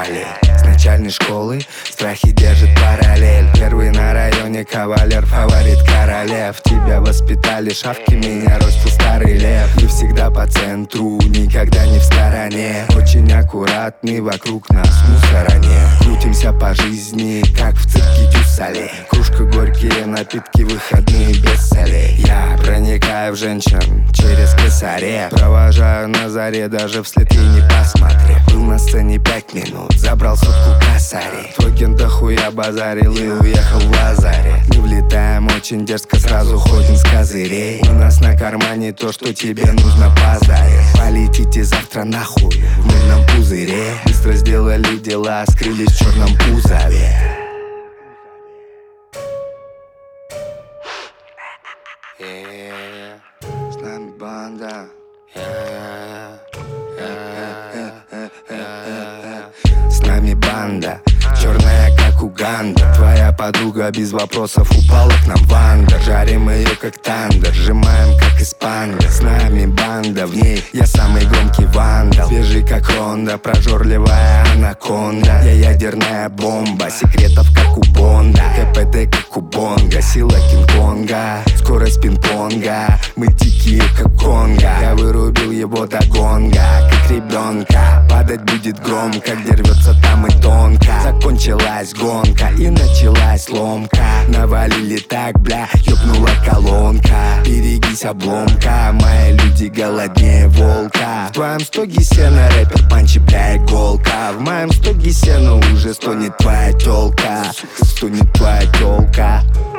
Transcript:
Бармалей. С начальной школы страхи держит параллель. Первый на районе кавалер, фаворит королев. Тебя воспитали шавки, меня ростил старый лев. И всегда по центру, никогда не в стороне. Очень аккуратный, вокруг нас мусора нет. Крутимся по жизни, как в цирке Дюсалей. Кружка, горькие напитки, выходные без солей. Я проникаю в женщин через косарев. Провожаю на заре, даже вслед ей не посмотрев. Был на сцене 5 минут, забрал сотку косарей. Токен дохуя базарил и уехал в Лазаре. Не влетаем очень дерзко, сразу ходим с козырей. У нас на кармане то, что тебе нужно позарить. Полетите завтра нахуй в мыльном пузыре. Быстро сделали дела, скрылись в черном кузове. С нами банда. С нами банда, черная как Уганда. Твоя подруга без вопросов упала к нам в андер. Жарим ее как тандер, сжимаем как испандер. С нами банда, в ней я самый громкий вандал. Свежий как Ронда, прожорливая анаконда. Я ядерная бомба, секретов как у Бонда. КПД как у Бонга, сила Кинг-Конга, скорость пинг-понга. Мы дикие как Конго. Я вырубил его до гонга, как ребенка. Падать будет громко, где рвется там и тонко. Закончилась гонка и началась ломка. Навалили так, бля, ёбнула колонка. Берегись обломка, мои люди голоднее волка. В твоем стоге сена рэпер панчи, бля, иголка. В моем стоге сена уже стонет твоя тёлка. Стонет твоя тёлка.